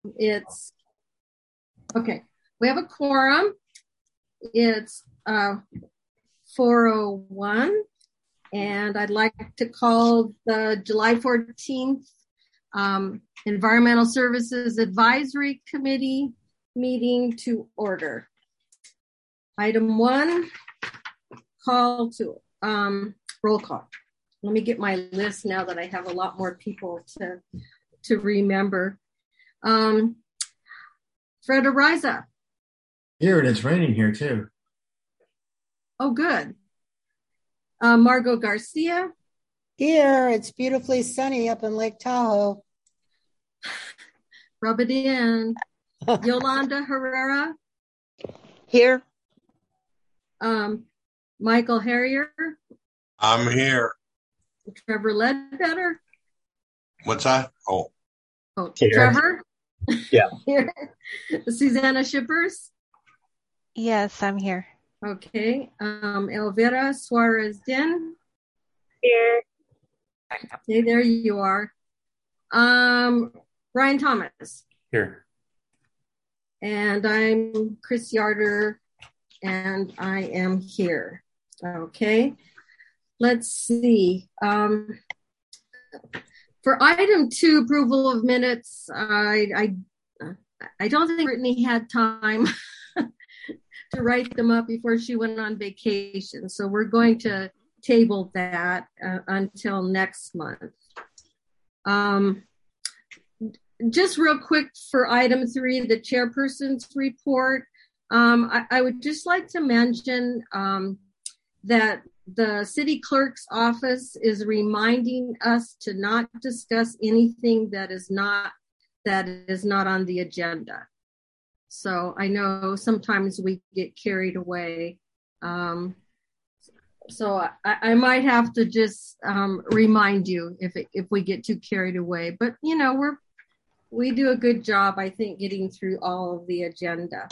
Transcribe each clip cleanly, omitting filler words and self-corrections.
It's okay. We have a quorum. It's 4:01, and I'd like to call the July 14th Environmental Services Advisory Committee meeting to order. Item 1, call to roll call. Let me get my list now that I have a lot more people to remember. Fred Ariza. Here, and it's raining here too. Oh, good. Margot Garcia. Here, it's beautifully sunny up in Lake Tahoe. Rub it in. Yolanda Herrera. Here. Michael Harrier. I'm here. Trevor Ledbetter. What's that? Oh, Here. Trevor. Yeah. Here. Susanna Shippers. Yes, I'm here. Okay. Elvira Suarez Din. Here. Okay, there you are. Brian Thomas. Here. And I'm Chris Yarder, and I am here. Okay. Let's see. For item 2, approval of minutes, I don't think Brittany had time to write them up before she went on vacation. So we're going to table that until next month. Just real quick for item 3, the chairperson's report. I would just like to mention that the city clerk's office is reminding us to not discuss anything that is not on the agenda. So I know sometimes we get carried away. So I might have to just remind you if we get too carried away. But you know, we do a good job, I think, getting through all of the agenda.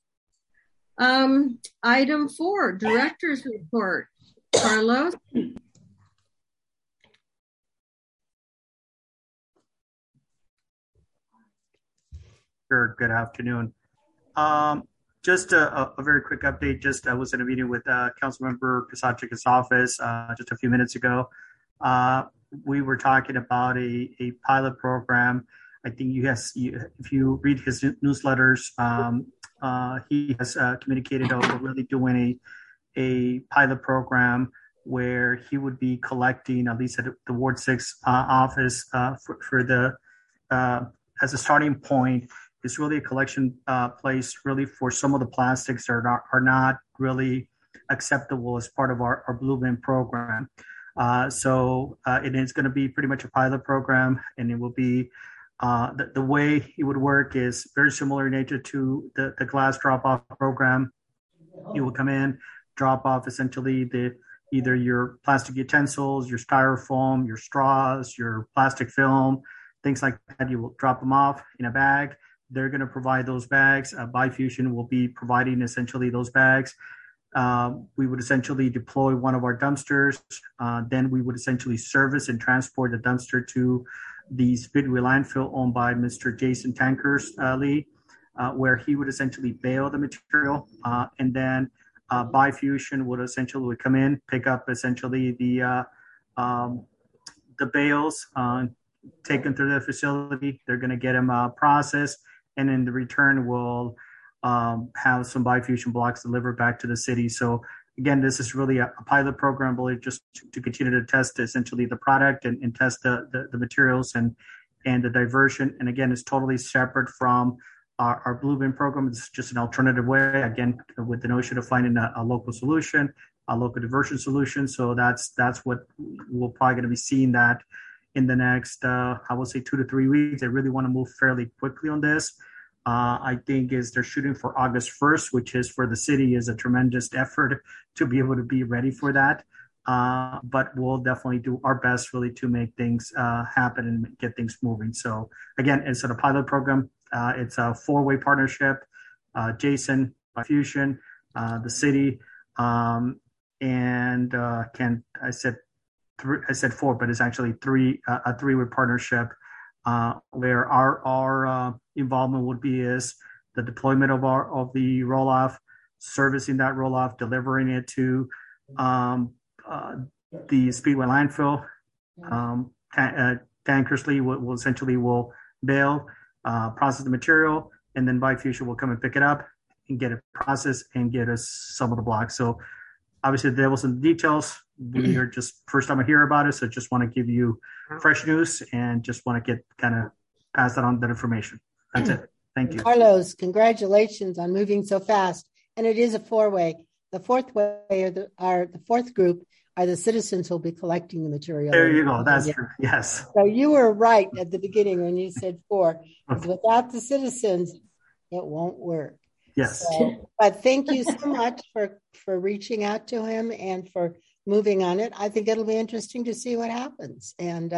Item 4, director's report. Carlos. Sure. Good afternoon. Just a very quick update. I was in a meeting with Councilmember Pisachik's office just a few minutes ago. We were talking about a pilot program. I think if you read his newsletters, he has communicated we're really doing a pilot program where he would be collecting, at least at the Ward 6 office, for the as a starting point. It's really a collection place really for some of the plastics that are not really acceptable as part of our Blue Bin program. So it is going to be pretty much a pilot program, and it will be the way it would work is very similar in nature to the glass drop-off program. You will come in, drop off essentially either your plastic utensils, your styrofoam, your straws, your plastic film, things like that. You will drop them off in a bag. They're going to provide those bags. Bifusion will be providing essentially those bags. We would essentially deploy one of our dumpsters. Then we would essentially service and transport the dumpster to the Speedway landfill owned by Mr. Jason Tankers Lee, where he would essentially bale the material. And then Bifusion would essentially come in, pick up essentially the bales, take them through the facility. They're going to get them processed, and in the return, we'll have some Bifusion blocks delivered back to the city. So again, this is really a pilot program, really just to continue to test essentially the product and test the materials and the diversion. And again, it's totally separate from our Blue Bin program. It's just an alternative way, again, with the notion of finding a local solution, a local diversion solution. So that's what we're probably going to be seeing that in the next, I would say 2 to 3 weeks. They really want to move fairly quickly on this. I think they're shooting for August 1st, which is for the city is a tremendous effort to be able to be ready for that. But we'll definitely do our best really to make things happen and get things moving. So again, it's a pilot program. It's a 4-way partnership. Jason, Bifusion, the city, and I said 4, but it's actually a 3-way partnership where our involvement would be is the deployment of the roll-off, servicing that roll-off, delivering it to the Speedway landfill. Tankersley will essentially bail, process the material, and then Biofusion will come and pick it up and get it processed and get us some of the blocks. So obviously the devil's in the details. We are just first time I hear about it, so just want to give you fresh news and just want to pass that on, that information. That's it. Thank you. Carlos, congratulations on moving so fast. And it is a four-way. The fourth way the fourth group are the citizens who'll be collecting the material. There you go. That's true. Yes. So you were right at the beginning when you said four. Because without the citizens, it won't work. Yes. So, but thank you so much for reaching out to him and for moving on it. I think it'll be interesting to see what happens. And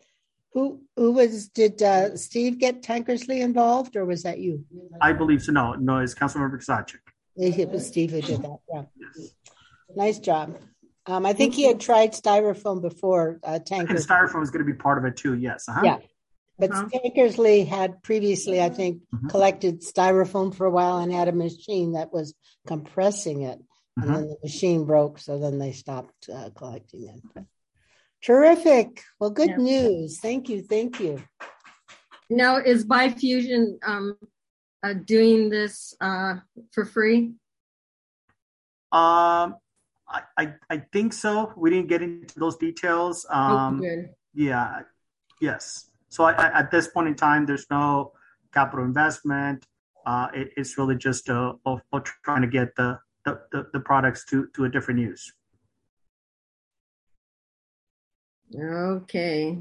did Steve get Tankersley involved, or was that you? I believe so. No, it's Councilmember Kasachik. It was Steve who did that. Yeah. Yes. Nice job. I think he had tried styrofoam before Tankersley. And styrofoam was going to be part of it too. Yes. Uh-huh. Yeah. But Tankersley had previously, I think, collected styrofoam for a while and had a machine that was compressing it. And then the machine broke, so then they stopped collecting it. But terrific. Well, good news. Thank you. Now, is Biofusion doing this for free? I think so. We didn't get into those details. Good. Yeah. Yes. So at this point in time, there's no capital investment. It's really just of trying to get the products to a different use. Okay.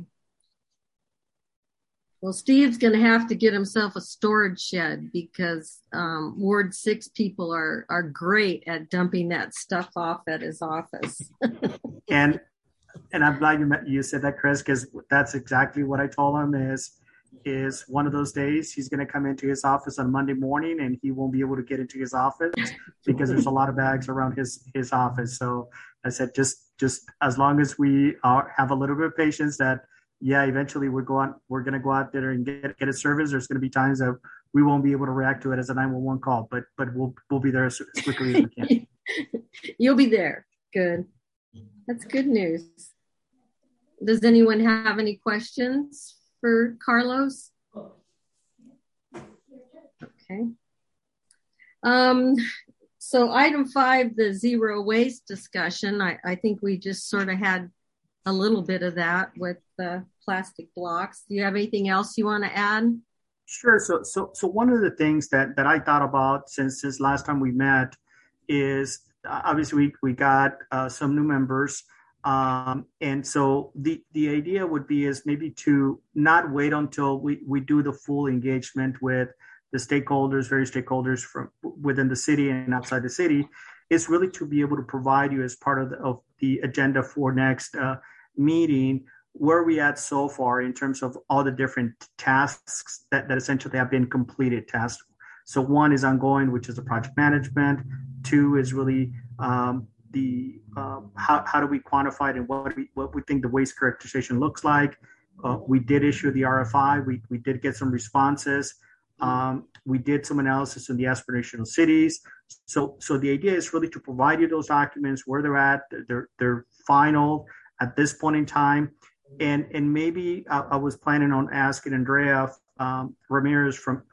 Well, Steve's going to have to get himself a storage shed because Ward 6 people are great at dumping that stuff off at his office. And I'm glad you said that, Chris, because that's exactly what I told him is one of those days he's going to come into his office on Monday morning and he won't be able to get into his office because there's a lot of bags around his office. So I said, just as long as we have a little bit of patience that, eventually we're going to go out there and get a service. There's going to be times that we won't be able to react to it as a 911 call, but we'll be there as quickly as we can. You'll be there. Good. That's good news. Does anyone have any questions for Carlos? Okay. So item 5, the zero waste discussion. I think we just sort of had a little bit of that with the plastic blocks. Do you have anything else you want to add? Sure. So one of the things that I thought about since last time we met is obviously we got some new members. And so the idea would be is maybe to not wait until we do the full engagement with the stakeholders, various stakeholders from within the city and outside the city, is really to be able to provide you as part of the agenda for next meeting, where we at so far in terms of all the different tasks that essentially have been completed tasks. So 1 is ongoing, which is the project management. 2 is really how do we quantify it and what we think the waste characterization looks like. We did issue the RFI. We did get some responses. We did some analysis in the aspirational cities. So the idea is really to provide you those documents where they're at. They're final at this point in time. And maybe I was planning on asking Andrea Ramirez from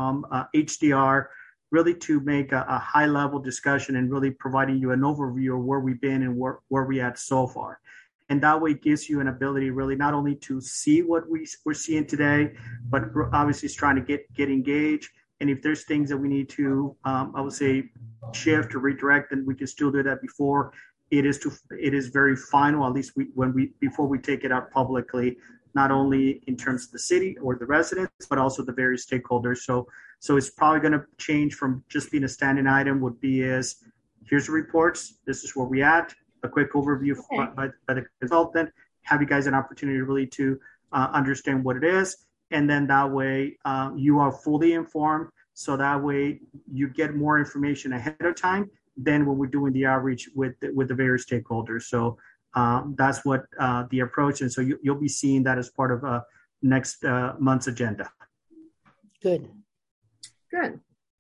HDR really to make a high level discussion and really providing you an overview of where we've been and where we at so far. And that way it gives you an ability really not only to see what we're seeing today, but obviously it's trying to get engaged. And if there's things that we need to, I would say, shift or redirect, then we can still do that before it is very final, at least before we take it out publicly, not only in terms of the city or the residents, but also the various stakeholders. So it's probably going to change from just being a standing item would be here's the reports. This is where we at. A quick overview by the consultant. Have you guys an opportunity really to understand what it is. And then that way you are fully informed. So that way you get more information ahead of time than when we're doing the outreach with the various stakeholders. So that's what the approach. And so you'll be seeing that as part of next month's agenda. Good. Good.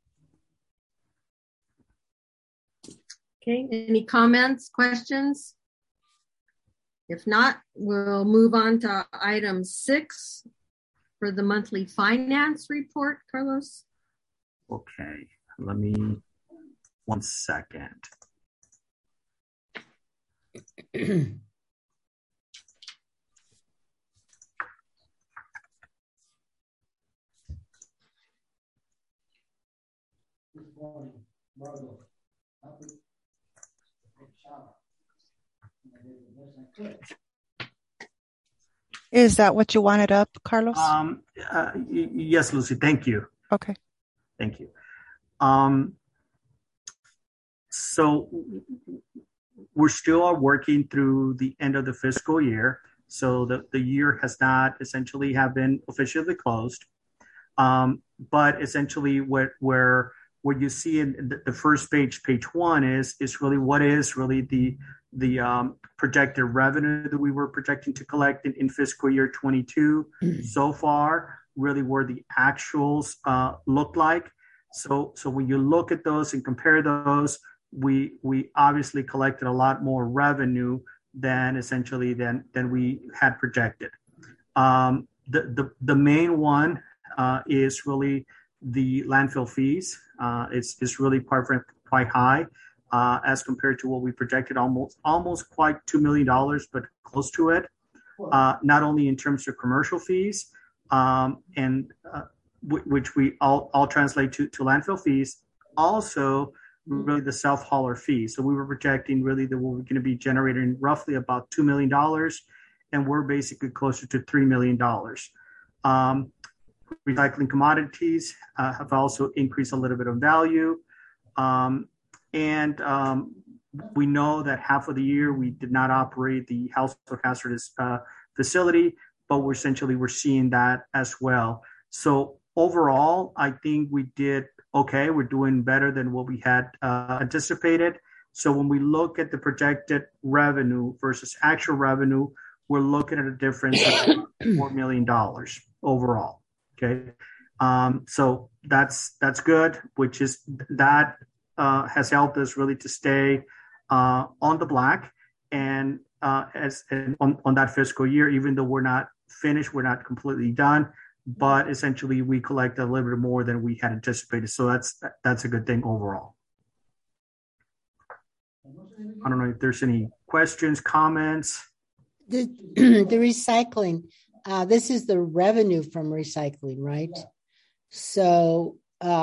Okay, any comments, questions? If not, we'll move on to item 6 for the monthly finance report, Carlos. Okay, let me, 1 second. Is that what you wanted up, Carlos? Yes, Lucy, thank you. Okay. Thank you. So we're still working through the end of the fiscal year. So the year has not essentially have been officially closed. But essentially what you see in the first page, page 1 is really what is really the projected revenue that we were projecting to collect in fiscal year 22 so far, really where the actuals look like. So when you look at those and compare those, we obviously collected a lot more revenue than essentially than we had projected. The main one is really the landfill fees. It's really quite high as compared to what we projected, almost quite $2 million, but close to it. Not only in terms of commercial fees, and which we all translate to landfill fees, also really the self-hauler fees. So we were projecting really that we're going to be generating roughly about $2 million, and we're basically closer to $3 million. Recycling commodities have also increased a little bit of value. We know that half of the year we did not operate the household hazardous facility, but we're seeing that as well. So overall, I think we did okay. We're doing better than what we had anticipated. So when we look at the projected revenue versus actual revenue, we're looking at a difference of $4 million overall. Okay. So that's good, which is that has helped us really to stay on the black and on that fiscal year, even though we're not finished, we're not completely done, but essentially we collected a little bit more than we had anticipated. So that's a good thing overall. I don't know if there's any questions, comments. The recycling, this is the revenue from recycling, right? So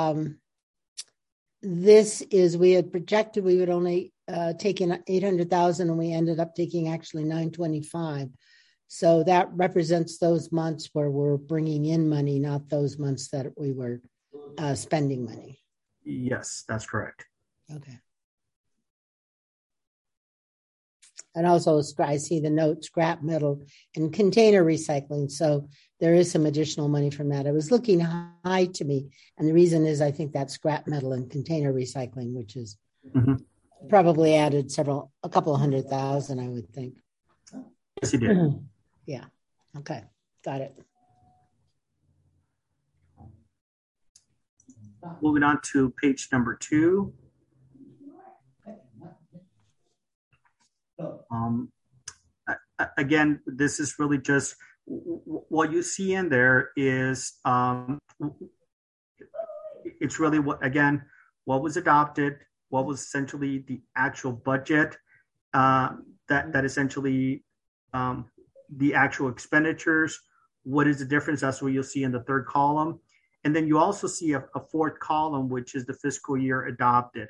this is, we had projected we would only take in 800,000 and we ended up taking actually 925. So that represents those months where we're bringing in money, not those months that we were spending money. Yes, that's correct. Okay. And also, I see the note, scrap metal and container recycling. So there is some additional money from that. It was looking high to me. And the reason is I think that scrap metal and container recycling, which is probably added a couple of 100,000, I would think. Yes, you did. Yeah. Okay. Got it. Moving on to page number 2. Again, this is really just what you see in there is it's really what was adopted, what was essentially the actual budget, that essentially the actual expenditures. What is the difference? That's what you'll see in the third column. And then you also see a fourth column, which is the fiscal year adopted.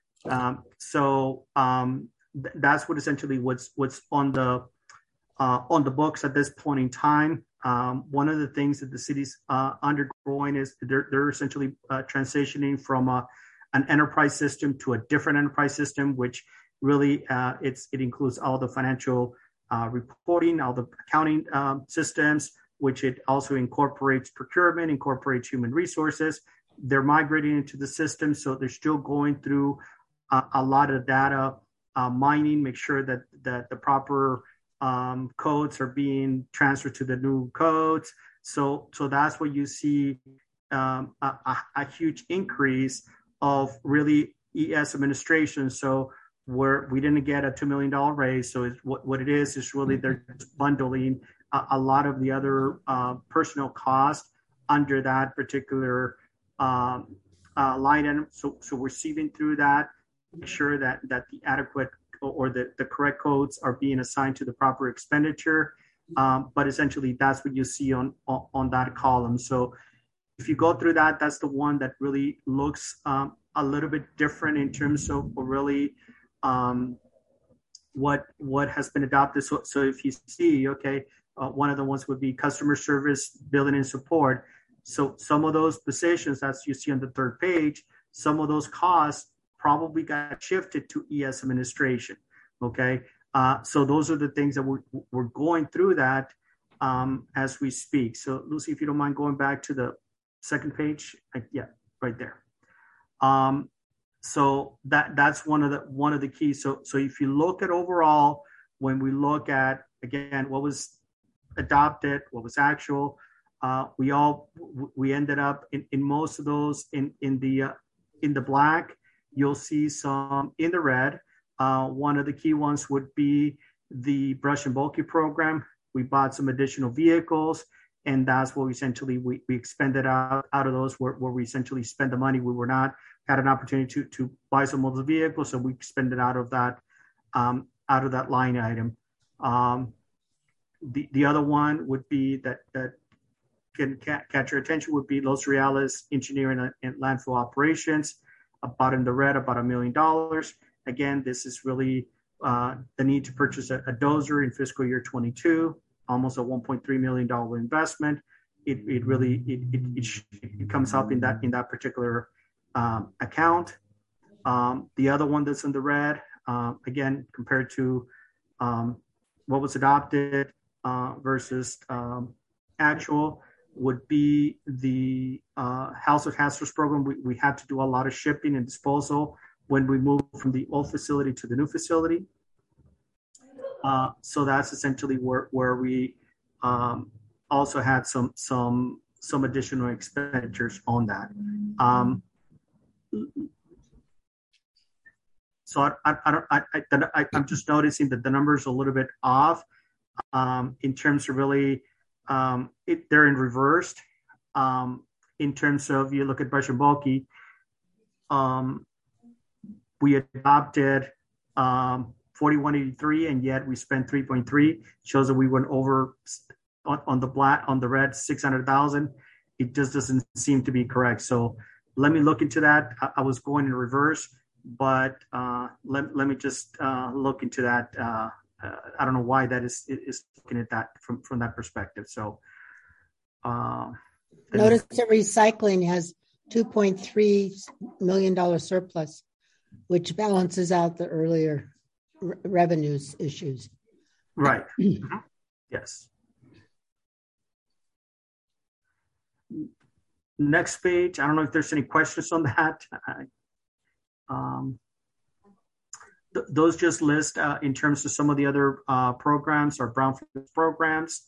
That's what essentially what's on the books at this point in time. One of the things that the city's undergoing is they're essentially transitioning from an enterprise system to a different enterprise system, which really it includes all the financial reporting, all the accounting systems, which it also incorporates procurement, incorporates human resources. They're migrating into the system, so they're still going through a lot of data mining, make sure that the proper codes are being transferred to the new codes. So that's what you see, a huge increase of really ES administration. So we didn't get a $2 million raise. So what it is really they're bundling a lot of the other personnel costs under that particular line item. So we're sieving through that, make sure that the adequate or the correct codes are being assigned to the proper expenditure. But essentially, that's what you see on that column. So if you go through that, that's the one that really looks a little bit different in terms of really what has been adopted. So if you see, okay, one of the ones would be customer service, billing, and support. So some of those positions, as you see on the third page, some of those costs probably got shifted to ES administration. Okay, so those are the things that we're going through that as we speak. So Lucy, if you don't mind going back to the second page, yeah, right there. So that's one of the keys. So if you look at overall, when we look at again what was adopted, what was actual, we ended up in most of those in the black. You'll see some in the red. One of the key ones would be the brush and bulky program. We bought some additional vehicles, and that's what we expended out of those where we essentially spend the money. We were not had an opportunity to buy some of the vehicles, so we expended out of that line item. The other one would be that can catch your attention would be Los Reales Engineering and Landfill Operations, about in the red, about $1 million. Again, this is really the need to purchase a dozer in fiscal year 22, almost a $1.3 million investment. It comes up in that particular account. The other one that's in the red, again, compared to what was adopted versus actual, would be the House of Hazardous program. We had to do a lot of shipping and disposal when we moved from the old facility to the new facility. So that's essentially where we also had some additional expenditures on that. So I'm just noticing that the numbers are a little bit off in terms of really they're in reversed. In terms of you look at brush and bulky, we adopted 4183, and yet we spent 3.3. Shows that we went over on the red 600,000. It just doesn't seem to be correct. So let me look into that. I was going in reverse, but let me just look into that. I don't know why that is looking at that from that perspective. So notice that recycling has $2.3 million surplus, which balances out the earlier revenues issues. Right. Yes. Next page. I don't know if there's any questions on that. Those just list in terms of some of the other programs or brownfield programs.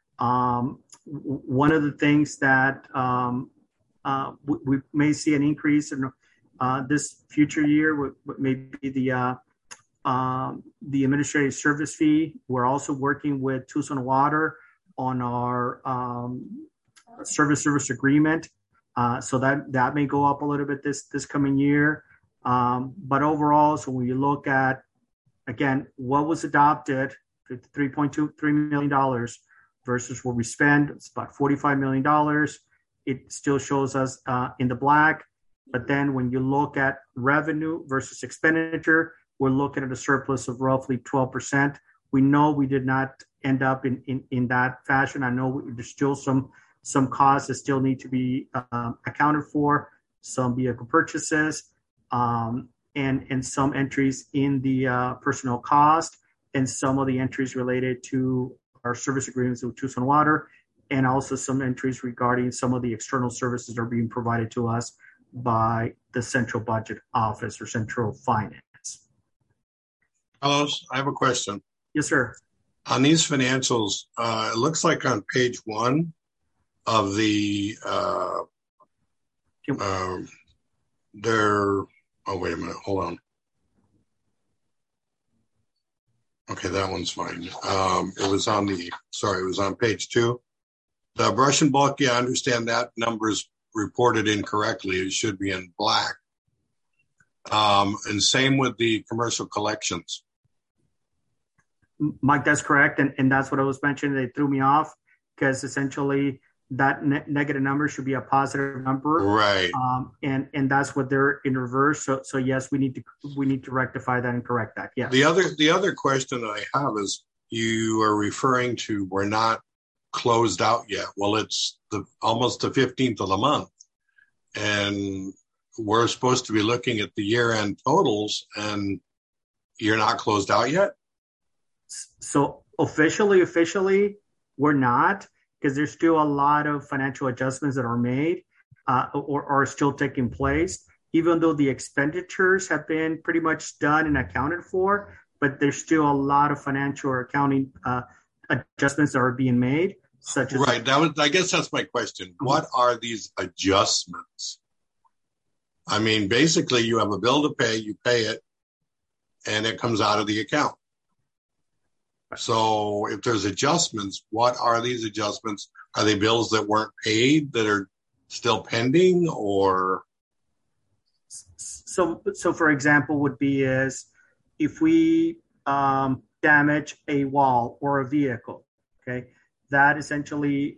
One of the things that we may see an increase in this future year may be the administrative service fee. We're also working with Tucson Water on our service agreement. So that may go up a little bit this coming year. But overall, so when you look at, again, what was adopted, $3 million versus what we spend, it's about $45 million. It still shows us in the black. But then when you look at revenue versus expenditure, we're looking at a surplus of roughly 12%. We know we did not end up in that fashion. I know there's still some costs that still need to be accounted for, some vehicle purchases, and some entries in the personnel cost, and some of the entries related to our service agreements with Tucson Water, and also some entries regarding some of the external services that are being provided to us by the central budget office or central finance. Carlos, I have a question. Yes, sir. On these financials, it looks like on page 1, of the their. Oh, wait a minute. Hold on. Okay, that one's fine. It was on page 2. The brush and bulk, yeah, I understand that number's reported incorrectly. It should be in black. And same with the commercial collections. Mike, that's correct. And that's what I was mentioning. They threw me off because essentially that negative number should be a positive number. Right. And that's what they're in reverse. So yes, we need to rectify that and correct that. Yeah. The other question I have is, you are referring to we're not closed out yet. Well, it's almost the 15th of the month, and we're supposed to be looking at the year-end totals, and you're not closed out yet? So officially, we're not, because there's still a lot of financial adjustments that are made or are still taking place, even though the expenditures have been pretty much done and accounted for, but there's still a lot of financial or accounting adjustments that are being made, such as... Right. I guess that's my question. Mm-hmm. What are these adjustments? I mean, basically, you have a bill to pay, you pay it, and it comes out of the account. So if there's adjustments, what are these adjustments? Are they bills that weren't paid that are still pending, or? So for example, would be is if we damage a wall or a vehicle, okay, that essentially,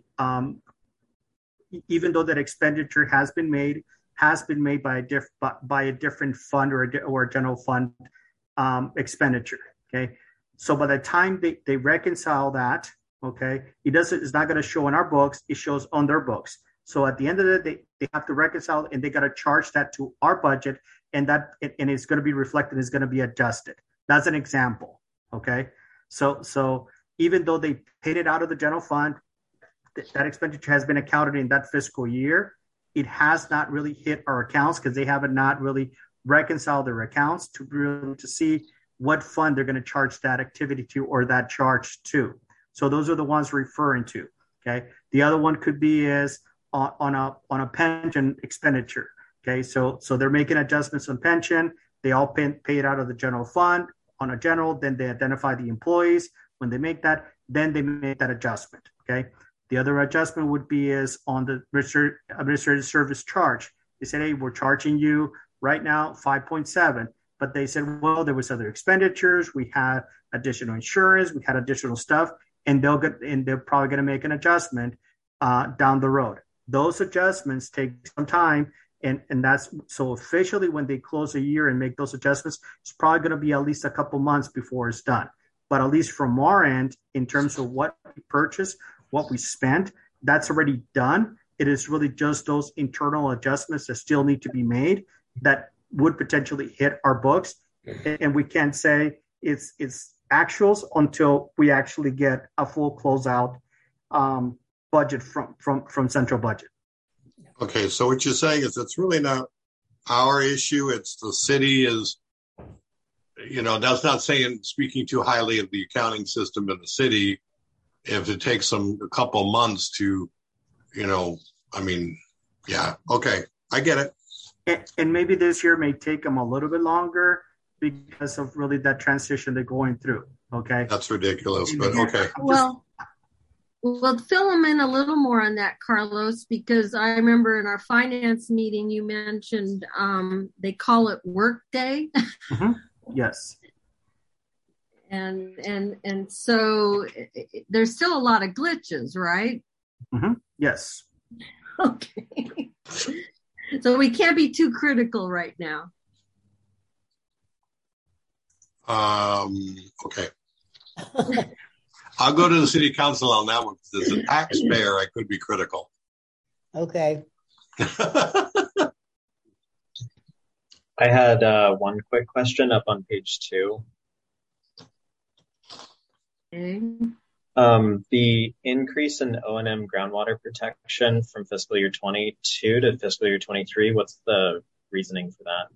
even though that expenditure has been made by a different fund or a general fund expenditure, okay. So by the time they reconcile that, okay, it's not going to show in our books, it shows on their books. So at the end of the day, they have to reconcile, and they got to charge that to our budget, and it's going to be reflected, it's going to be adjusted. That's an example, okay? So even though they paid it out of the general fund, that expenditure has been accounted in that fiscal year, it has not really hit our accounts because they have not really reconciled their accounts to see what fund they're going to charge that activity to or that charge to. So those are the ones we're referring to. Okay. The other one could be is on a pension expenditure. Okay. So they're making adjustments on pension. They all pay it out of the general fund on a general. Then they identify the employees. When they make that, then they make that adjustment. Okay. The other adjustment would be is on the administrative service charge. They said, hey, we're charging you right now 5.7. But they said, well, there was other expenditures. We had additional insurance. We had additional stuff, and they're probably going to make an adjustment down the road. Those adjustments take some time, and that's so officially when they close a year and make those adjustments, it's probably going to be at least a couple months before it's done. But at least from our end, in terms of what we purchased, what we spent, that's already done. It is really just those internal adjustments that still need to be made that would potentially hit our books, and we can't say it's actuals until we actually get a full closeout budget from central budget. Okay, so what you're saying is it's really not our issue. It's the city is, that's not speaking too highly of the accounting system in the city. If it takes them a couple months to, yeah, okay, I get it. And maybe this year may take them a little bit longer because of really that transition they're going through. Okay. That's ridiculous, but okay. Well, fill them in a little more on that, Carlos, because I remember in our finance meeting, you mentioned they call it work day. Mm-hmm. Yes. And so there's still a lot of glitches, right? Mm-hmm. Yes. Okay. So we can't be too critical right now. Okay. I'll go to the city council on that one because as a taxpayer, I could be critical. Okay. I had one quick question up on page 2. Okay. The increase in O&M groundwater protection from fiscal year 22 to fiscal year 23, what's the reasoning for that?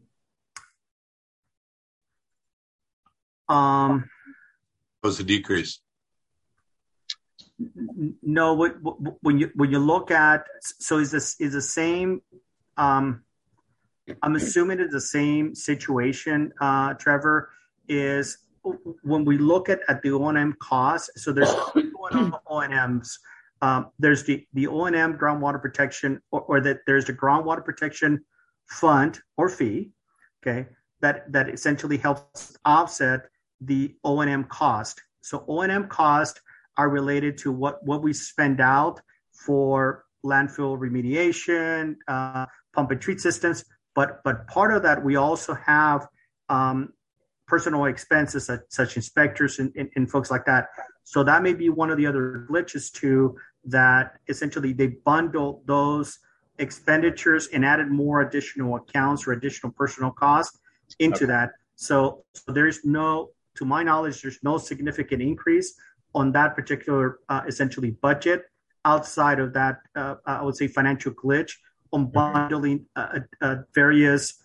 What was the decrease? No, when you look at, so is the same. I'm assuming it's the same situation, Trevor, is when we look at the O&M costs. So there's O&Ms. There's the O&M groundwater protection, or that there's the groundwater protection fund or fee, okay, that essentially helps offset the O&M cost. So O&M costs are related to what we spend out for landfill remediation, pump and treat systems. But part of that, we also have personal expenses such inspectors and folks like that. So that may be one of the other glitches too, that essentially they bundle those expenditures and added more additional accounts or additional personal costs into that. So there's no, to my knowledge, there's no significant increase on that particular essentially budget outside of that, I would say, financial glitch on bundling various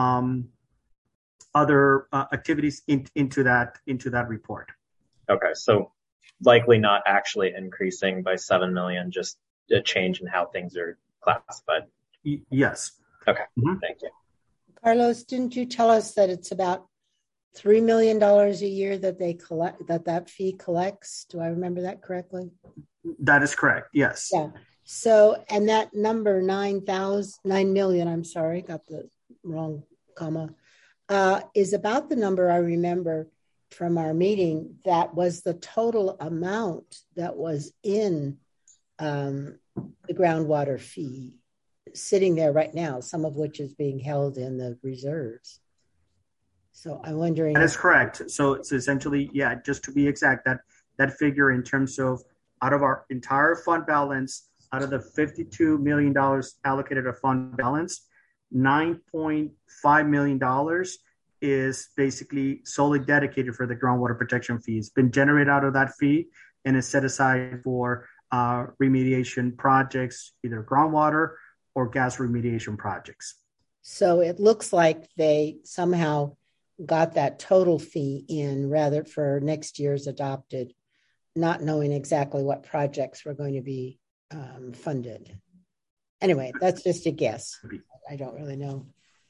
other activities into that report. Okay, so likely not actually increasing by $7 million, just a change in how things are classified. Yes. Okay. Thank you. Carlos, didn't you tell us that it's about $3 million a year that they collect, that fee collects? Do I remember that correctly? That is correct. Yes. Yeah. So, and that number 9 million, I'm sorry, got the wrong comma, is about the number I remember from our meeting. That was the total amount that was in the groundwater fee sitting there right now, some of which is being held in the reserves. So I'm wondering. That is correct. So it's essentially, yeah, just to be exact, that figure in terms of out of our entire fund balance, out of the $52 million allocated to fund balance, $9.5 million is basically solely dedicated for the groundwater protection fee. It's been generated out of that fee and is set aside for remediation projects, either groundwater or gas remediation projects. So it looks like they somehow got that total fee in rather for next year's adopted, not knowing exactly what projects were going to be funded. Anyway, that's just a guess. I don't really know.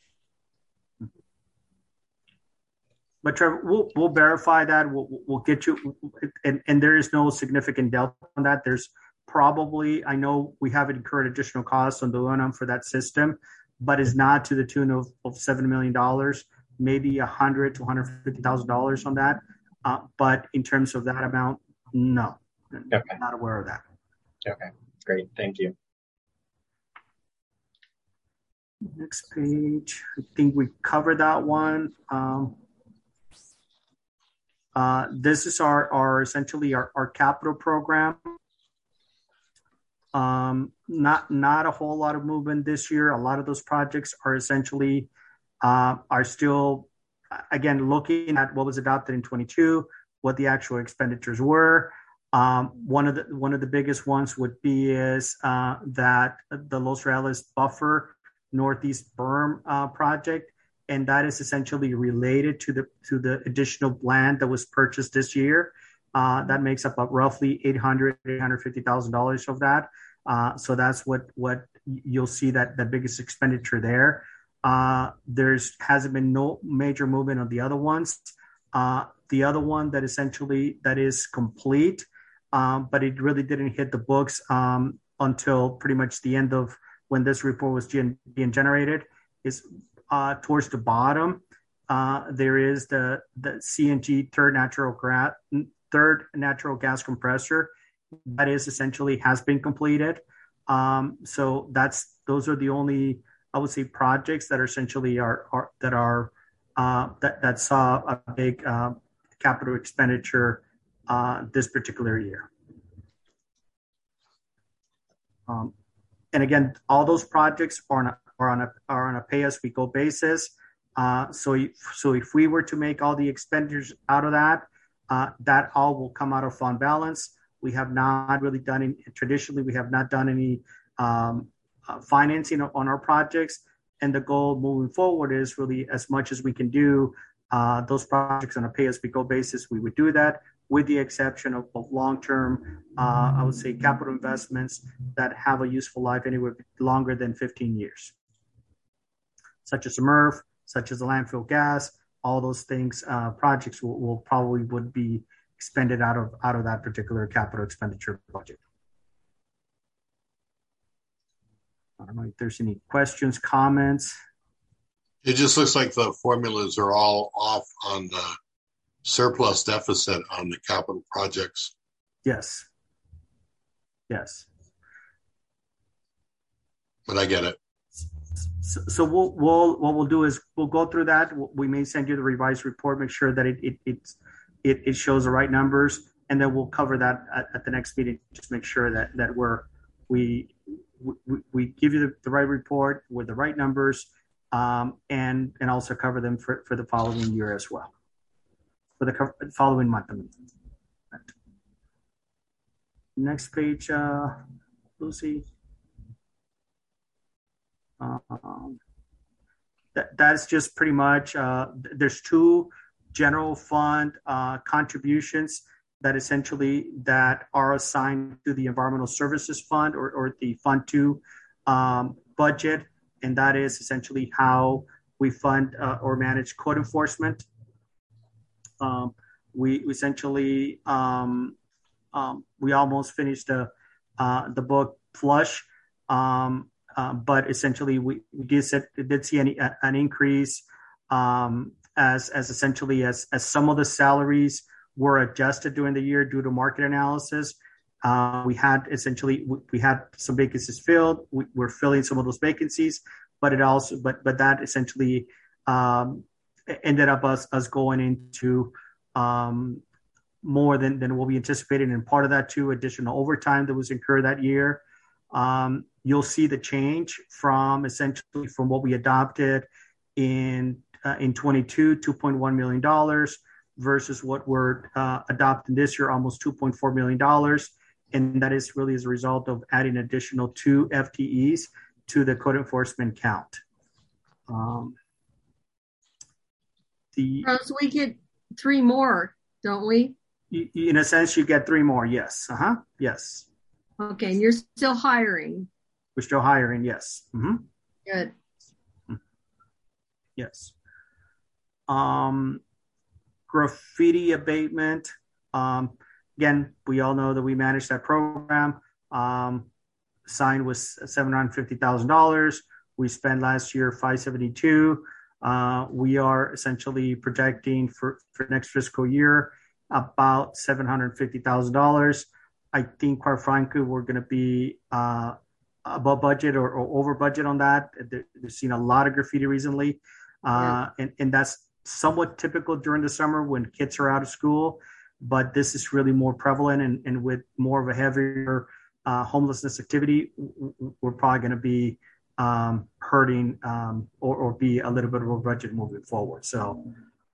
But Trevor, we'll verify that. We'll get you, and there is no significant delta on that. There's probably, I know we haven't incurred additional costs on the O&M for that system, but it's not to the tune of $7 million, maybe $100,000 to $150,000 on that. But in terms of that amount, no, okay. I'm not aware of that. Okay, great, thank you. Next page, I think we covered that one. This is our essentially our capital program. Not a whole lot of movement this year. A lot of those projects are essentially are still, again, looking at what was adopted in 22, what the actual expenditures were. One of the biggest ones would be is that the Los Reales Buffer Northeast Berm project, and that is essentially related to the additional land that was purchased this year. That makes up roughly $850,000 of that. So that's what you'll see that the biggest expenditure there. Hasn't been no major movement on the other ones. The other one that essentially that is complete, but it really didn't hit the books until pretty much the end of when this report was being generated, is towards the bottom. There is the CNG third natural gas compressor that is essentially has been completed. So those are the only, I would say, projects that are essentially that saw a big capital expenditure this particular year. And again, all those projects are on a pay-as-we-go basis. So if we were to make all the expenditures out of that, that all will come out of fund balance. We have not really done traditionally, we have not done any financing on our projects. And the goal moving forward is really as much as we can do those projects on a pay-as-we-go basis, we would do that, with the exception of long-term, I would say, capital investments that have a useful life anywhere longer than 15 years, such as a MRF, such as the landfill gas. All those things, projects will probably would be expended out of that particular capital expenditure budget. I don't know if there's any questions, comments. It just looks like the formulas are all off on the surplus deficit on the capital projects. Yes. Yes. But I get it. So what we'll do is we'll go through that. We may send you the revised report, make sure that it shows the right numbers, and then we'll cover that at the next meeting. Just make sure that we give you the right report with the right numbers, and also cover them for the following year as well, for the following month. I mean. Next page, Lucy. That's just pretty much, there's two general fund contributions that essentially that are assigned to the Environmental Services Fund or the Fund 2 budget. And that is essentially how we fund or manage code enforcement. We essentially, we almost finished the book Flush. But essentially, we did see an increase as essentially as some of the salaries were adjusted during the year due to market analysis. We had some vacancies filled. We're filling some of those vacancies, but that essentially ended up us going into more than what we anticipated, and part of that too, additional overtime that was incurred that year. You'll see the change from what we adopted in 22, $2.1 million versus what we're adopting this year, almost $2.4 million. And that is really as a result of adding additional 2 FTEs to the code enforcement count. So we get 3 more, don't we? In a sense, you get 3 more. Yes. Yes. Okay. And you're still hiring. We're still hiring. Yes. Mm-hmm. Good. Yes. Graffiti abatement. Again, we all know that we manage that program. Signed was $750,000. We spent last year $572,000. We are essentially projecting for next fiscal year about $750,000. I think, quite frankly, we're going to be above budget or over budget on that. We've seen a lot of graffiti recently, and that's somewhat typical during the summer when kids are out of school. But this is really more prevalent, and with more of a heavier homelessness activity, we're probably going to be hurting or be a little bit of a budget moving forward. So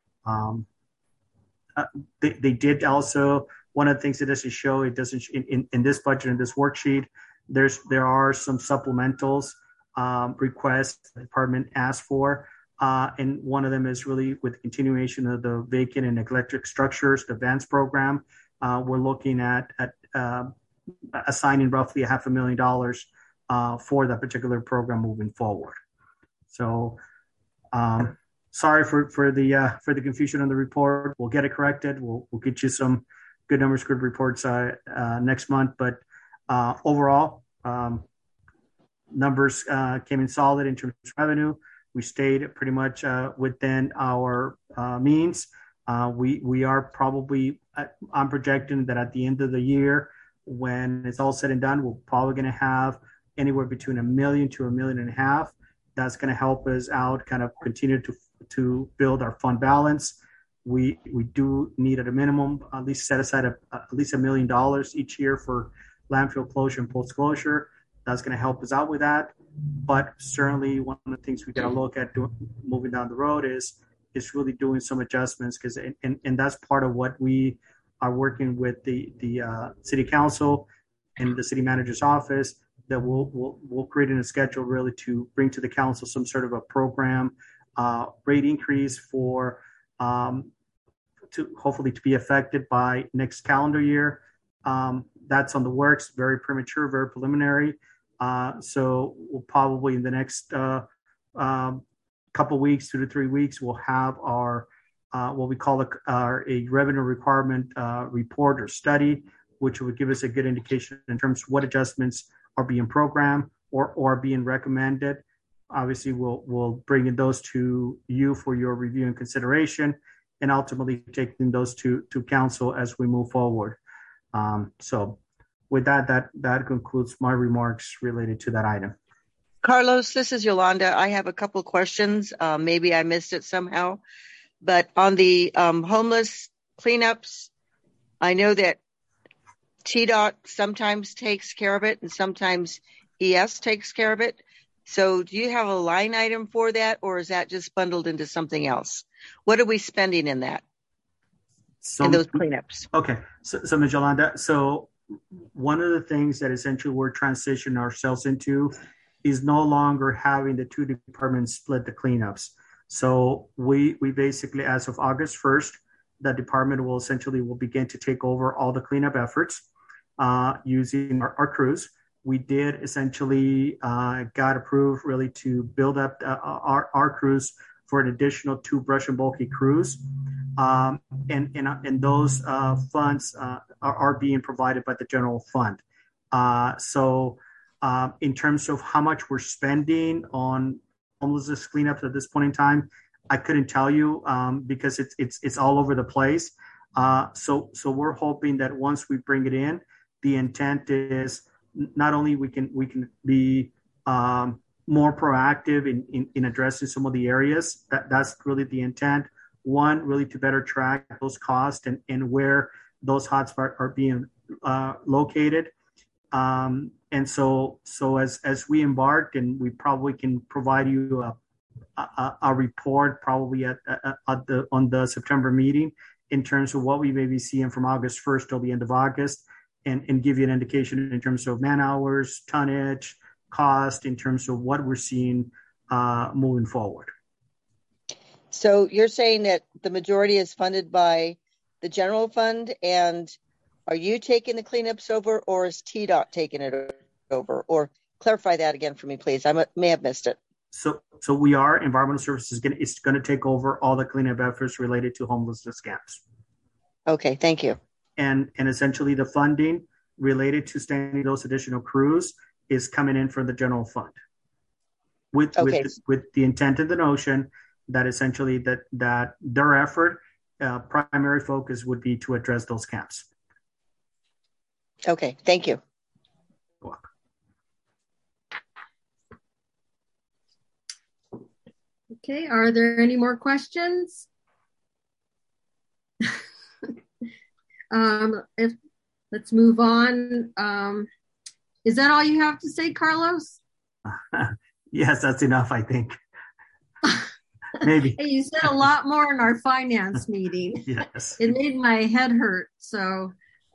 they did also, one of the things that doesn't show, it doesn't in this budget, in this worksheet, there are some supplementals requests the department asked for. And one of them is really with the continuation of the vacant and neglected structures, the VANS program. We're looking at assigning roughly $500,000 for that particular program moving forward. So sorry for the confusion on the report. We'll get it corrected. We'll get you some good numbers, good reports next month. But overall, numbers came in solid in terms of revenue. We stayed pretty much within our means. We are probably, I'm projecting that at the end of the year, when it's all said and done, we're probably going to have anywhere between $1 million to $1.5 million. That's going to help us out, kind of continue to build our fund balance. We do need at a minimum at least set aside at least $1 million each year for landfill closure and post closure. That's going to help us out with that. But certainly one of the things we got to look at moving down the road is really doing some adjustments, because and that's part of what we are working with the city council and the city manager's office, that we'll create in a schedule really to bring to the council some sort of a program rate increase for to hopefully to be affected by next calendar year. That's on the works, very premature, very preliminary. So we'll probably in the next couple weeks, 2 to 3 weeks, we'll have our what we call a revenue requirement report or study, which would give us a good indication in terms of what adjustments are being programmed or are being recommended. Obviously, we'll bring in those to you for your review and consideration, and ultimately taking those to council as we move forward. So with that concludes my remarks related to that item. Carlos, this is Yolanda. I have a couple questions. Maybe I missed it somehow, but on the homeless cleanups, I know that TDOT sometimes takes care of it and sometimes ES takes care of it. So do you have a line item for that, or is that just bundled into something else? What are we spending in that, in those cleanups? Okay, so Ms. Yolanda, so one of the things that essentially we're transitioning ourselves into is no longer having the two departments split the cleanups. So we basically, as of August 1st, the department will begin to take over all the cleanup efforts using our crews. We did essentially got approved really to build up our crews for an additional 2 brush and bulky crews. And those funds are being provided by the general fund. So in terms of how much we're spending on homelessness cleanups at this point in time, I couldn't tell you because it's all over the place. So we're hoping that once we bring it in, the intent is not only we can be more proactive in addressing some of the areas. That's really the intent. One, really to better track those costs and where those hotspots are being located. And so as we embark, and we probably can provide you a report probably on the September meeting in terms of what we may be seeing from August 1st till the end of August, and give you an indication in terms of man hours, tonnage, cost, in terms of what we're seeing moving forward. So you're saying that the majority is funded by the general fund, and are you taking the cleanups over, or is TDOT taking it over? Or clarify that again for me, please. I may have missed it. So we are, Environmental Services is going to take over all the cleanup efforts related to homelessness camps. Okay, thank you. And essentially the funding related to standing those additional crews is coming in from the general fund with the intent and the notion that essentially that their effort, primary focus would be to address those camps. Okay, thank you. You're welcome. Okay, are there any more questions? Let's move on. Is that all you have to say, Carlos? Yes, that's enough, I think. Maybe. Hey, you said a lot more in our finance meeting. Yes. It made my head hurt. So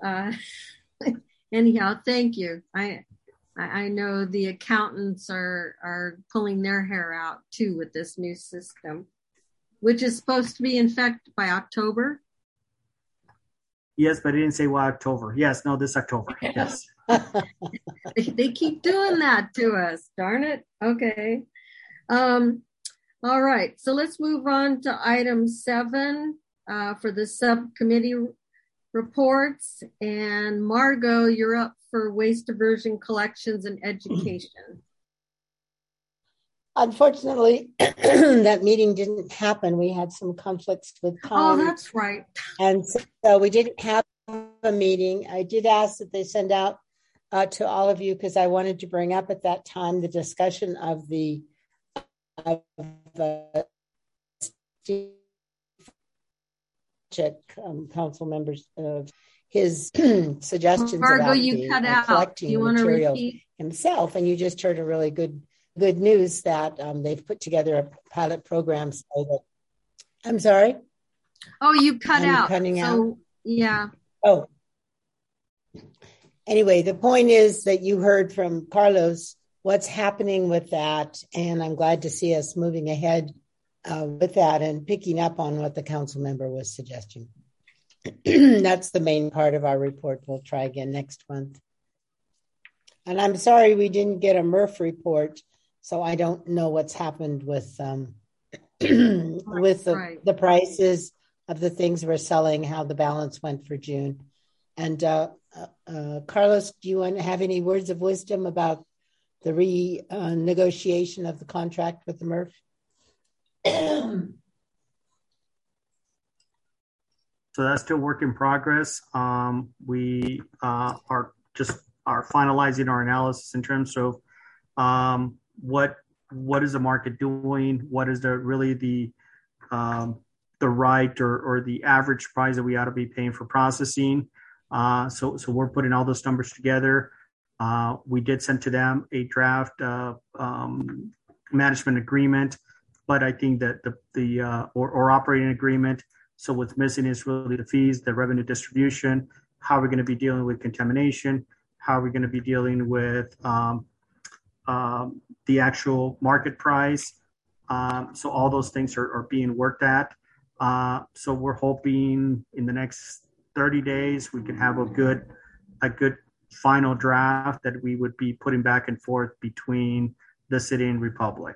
anyhow, thank you. I know the accountants are pulling their hair out too with this new system, which is supposed to be in effect by October. Yes, but I didn't say why October. Yes, no, this October. Yes. They keep doing that to us. Darn it. Okay. All right. So let's move on to item 7 for the subcommittee reports. And Margot, you're up for waste diversion, collections, and education. Unfortunately, that meeting didn't happen. We had some conflicts with colleagues. Oh, that's right. And so we didn't have a meeting. I did ask that they send out to all of you, because I wanted to bring up at that time the discussion of the council members of his suggestions Margo, about you cut out. collecting you material repeat? himself. And you just heard a really good news that they've put together a pilot program. So that, I'm sorry. Oh, you cut out. Cutting out. Yeah. Oh. Anyway, the point is that you heard from Carlos what's happening with that, and I'm glad to see us moving ahead with that and picking up on what the council member was suggesting. That's the main part of our report. We'll try again next month. And I'm sorry we didn't get a MRF report, so I don't know what's happened with with the prices of the things we're selling, how the balance went for June. And Carlos, do you want to have any words of wisdom about the renegotiation of the contract with the MRF? So that's still work in progress. We are finalizing our analysis in terms of what is the market doing, what is the right or the average price that we ought to be paying for processing. So we're putting all those numbers together. We did send to them a draft management agreement, but I think that the operating agreement. So what's missing is really the fees, the revenue distribution, how we're going to be dealing with contamination, how we're going to be dealing with the actual market price. So all those things are being worked at. So we're hoping in the next 30 days we can have a good final draft that we would be putting back and forth between the city and Republic.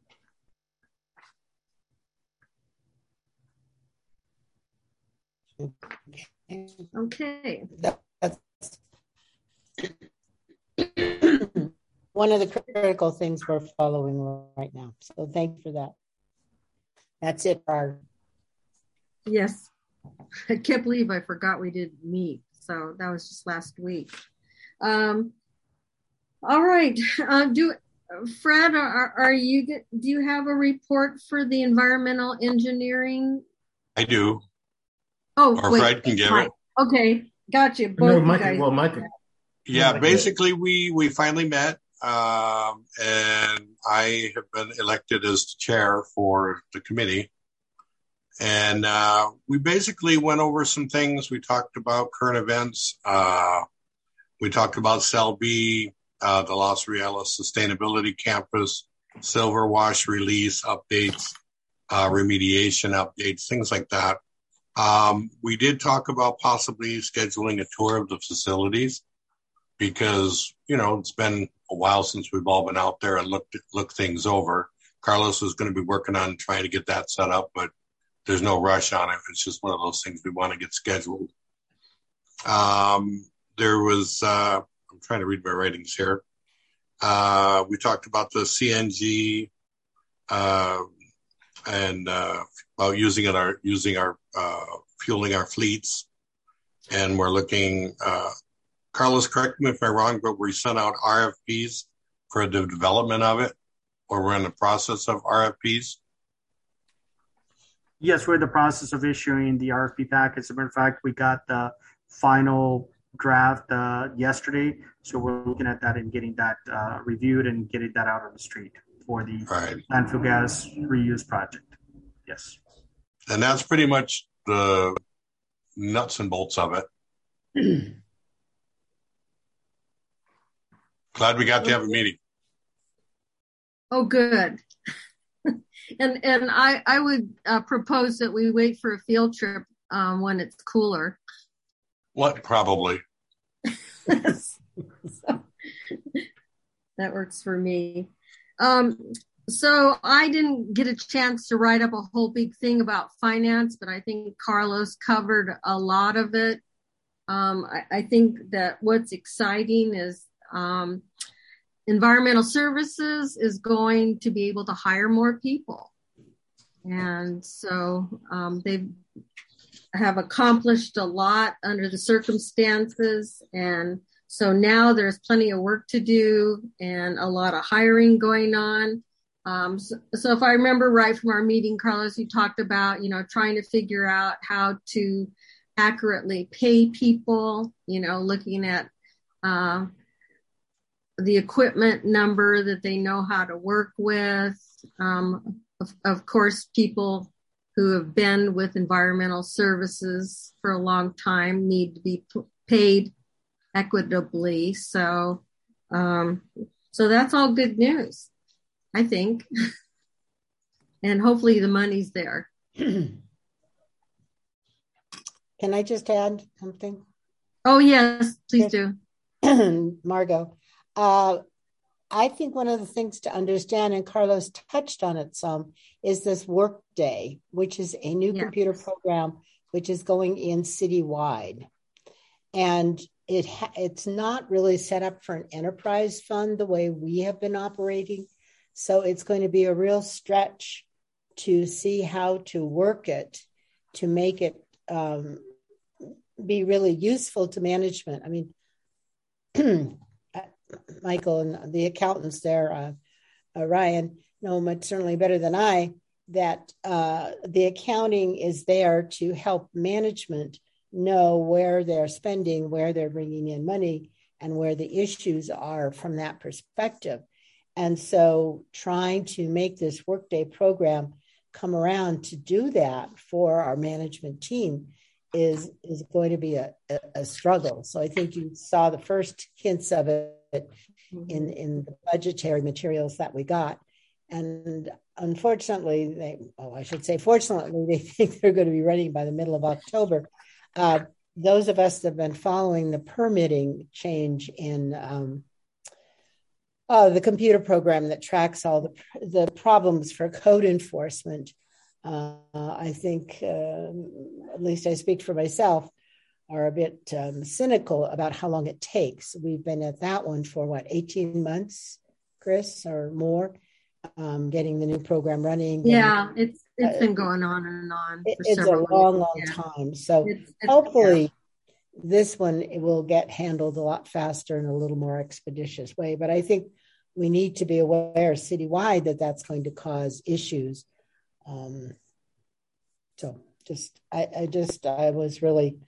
Okay. That's one of the critical things we're following right now. So thank you for that. That's it, Barb. Yes. I can't believe I forgot we didn't meet. So that was just last week. All right. Fred, do you have a report for the environmental engineering? I do. Oh, or wait, Fred can give Mike. it. Okay, gotcha. No, Mike. Yeah, basically we finally met, and I have been elected as the chair for the committee. And we basically went over some things. We talked about current events. We talked about Cell B, the Los Rieles Sustainability Campus, Silver Wash release updates, remediation updates, things like that. We did talk about possibly scheduling a tour of the facilities because, it's been a while since we've all been out there and looked things over. Carlos is going to be working on trying to get that set up, but there's no rush on it. It's just one of those things we want to get scheduled. There was, I'm trying to read my writings here. We talked about the CNG and about using our fueling our fleets. And we're looking, Carlos, correct me if I'm wrong, but we sent out RFPs for the development of it, or we're in the process of RFPs. Yes, we're in the process of issuing the RFP package. As a matter of fact, we got the final draft yesterday. So we're looking at that and getting that reviewed and getting that out on the street for the landfill gas reuse project. Yes. And that's pretty much the nuts and bolts of it. Glad we got to have a meeting. Oh, good. And I would propose that we wait for a field trip when it's cooler. What? Probably. So, that works for me. So I didn't get a chance to write up a whole big thing about finance, but I think Carlos covered a lot of it. I think that what's exciting is environmental services is going to be able to hire more people. And so they have accomplished a lot under the circumstances. And so now there's plenty of work to do and a lot of hiring going on. So if I remember right from our meeting, Carlos, you talked about, trying to figure out how to accurately pay people, looking at the equipment number that they know how to work with. Of course, people who have been with environmental services for a long time need to be paid equitably. So that's all good news, I think. and hopefully the money's there. Can I just add something? Oh, yes, please do. Margot, I think one of the things to understand, and Carlos touched on it some, is this Workday, which is a new computer program which is going in citywide. And it's not really set up for an enterprise fund the way we have been operating. So it's going to be a real stretch to see how to work it, to make it be really useful to management. I mean, Michael and the accountants there, Ryan, know much certainly better than I, that the accounting is there to help management know where they're spending, where they're bringing in money, and where the issues are from that perspective. And so trying to make this Workday program come around to do that for our management team is going to be a struggle. So I think you saw the first hints of it in the budgetary materials that we got. And unfortunately, fortunately, they think they're going to be ready by the middle of October. Those of us that have been following the permitting change in the computer program that tracks all the problems for code enforcement, I think, at least I speak for myself, are a bit cynical about how long it takes. We've been at that one for 18 months, Chris, or more, getting the new program running. Yeah, it's been going on and on. It's a long time. So hopefully this one will get handled a lot faster in a little more expeditious way. But I think we need to be aware citywide that that's going to cause issues. So I was really,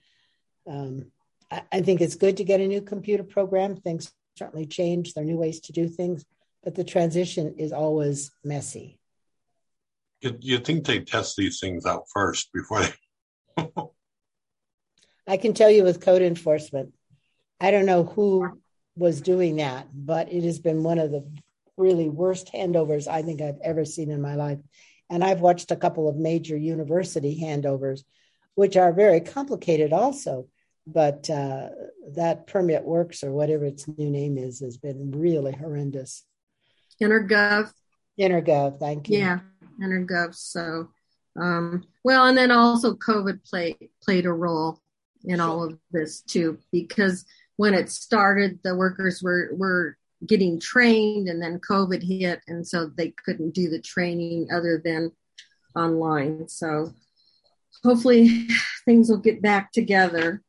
I think it's good to get a new computer program. Things certainly change. There are new ways to do things, but the transition is always messy. You'd think they test these things out first before they... I can tell you with code enforcement, I don't know who was doing that, but it has been one of the really worst handovers I think I've ever seen in my life. And I've watched a couple of major university handovers, which are very complicated also. But that Permit Works, or whatever its new name is, has been really horrendous. Intergov, thank you. Yeah, Intergov. So, well, and then also COVID played a role in all of this too, because when it started, the workers were getting trained, and then COVID hit, and so they couldn't do the training other than online. So hopefully things will get back together.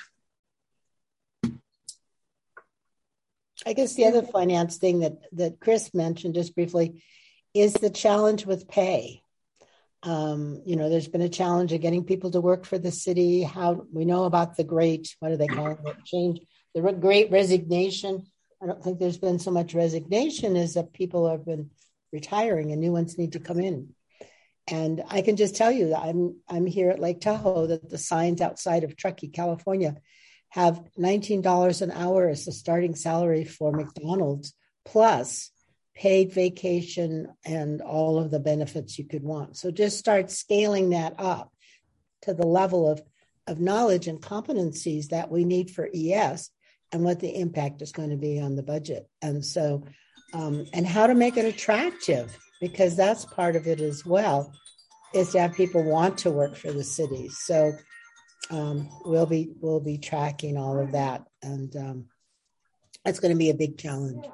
I guess the other finance thing that Chris mentioned just briefly is the challenge with pay. There's been a challenge of getting people to work for the city. How we know about the great, what do they call it? Change, the great resignation. I don't think there's been so much resignation as that people have been retiring and new ones need to come in. And I can just tell you that I'm here at Lake Tahoe, that the signs outside of Truckee, California, have $19 an hour as the starting salary for McDonald's, plus paid vacation and all of the benefits you could want. So just start scaling that up to the level of knowledge and competencies that we need for ES, and what the impact is going to be on the budget. And so, and how to make it attractive, because that's part of it as well, is to have people want to work for the city. So we'll be tracking all of that, and it's going to be a big challenge.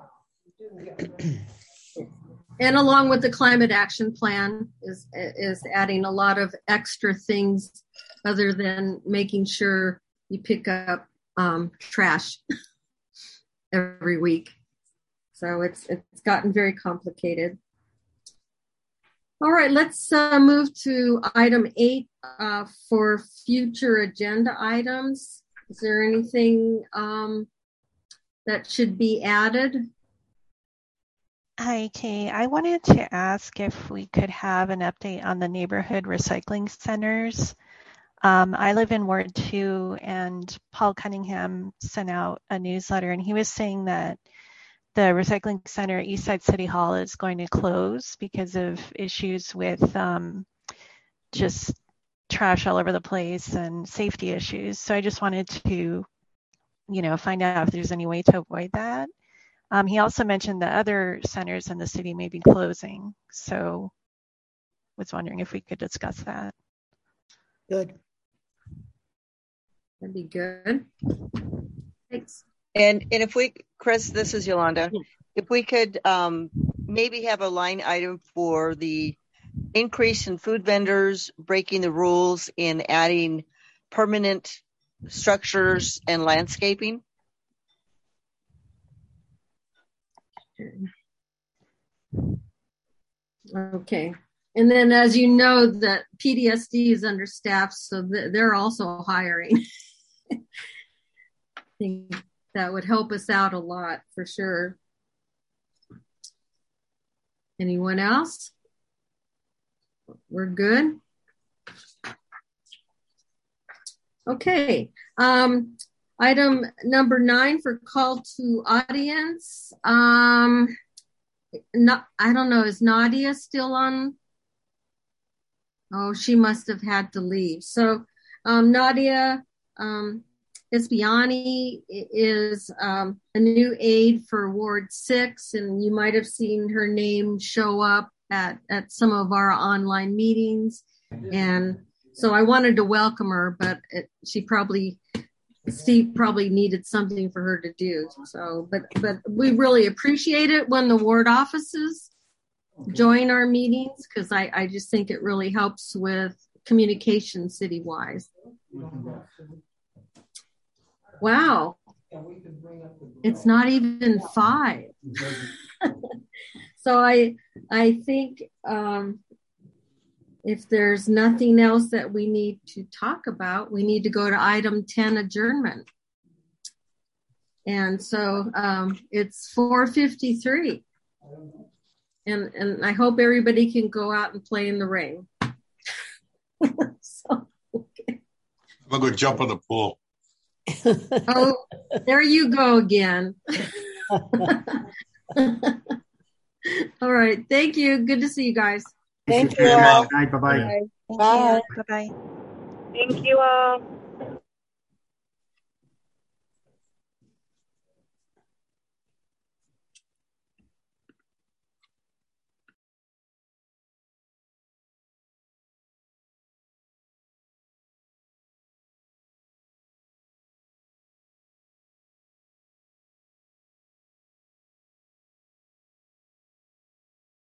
And along with the climate action plan is adding a lot of extra things other than making sure you pick up trash every week. So it's gotten very complicated. All right, let's move to item 8 for future agenda items. Is there anything that should be added? Hi, Kay. I wanted to ask if we could have an update on the neighborhood recycling centers. I live in Ward 2, and Paul Cunningham sent out a newsletter, and he was saying that the recycling center at Eastside City Hall is going to close because of issues with just trash all over the place and safety issues. So I just wanted to, find out if there's any way to avoid that. He also mentioned that other centers in the city may be closing. So was wondering if we could discuss that. Good. That'd be good. Thanks. And if we, Chris, this is Yolanda. If we could maybe have a line item for the increase in food vendors breaking the rules in adding permanent structures and landscaping. Okay. And then, as you know, that PDSD is understaffed, so they're also hiring. I think that would help us out a lot for sure. Anyone else? We're good. Okay. Item number 9 for call to audience. I don't know. Is Nadia still on? Oh, she must have had to leave. So Nadia Espiani is a new aide for Ward 6, and you might have seen her name show up at some of our online meetings. And so I wanted to welcome her, but Steve probably needed something for her to do. So, but we really appreciate it when the ward offices join our meetings, because I just think it really helps with communication city-wise. Wow. It's not even 5. So I think if there's nothing else that we need to talk about, we need to go to item 10, adjournment. And so it's 4:53. And I hope everybody can go out and play in the rain. So, okay. I'm going to jump in the pool. Oh, there you go again. All right. Thank you. Good to see you guys. Thank you. Bye. Bye-bye. Bye. Bye-bye. Thank you all.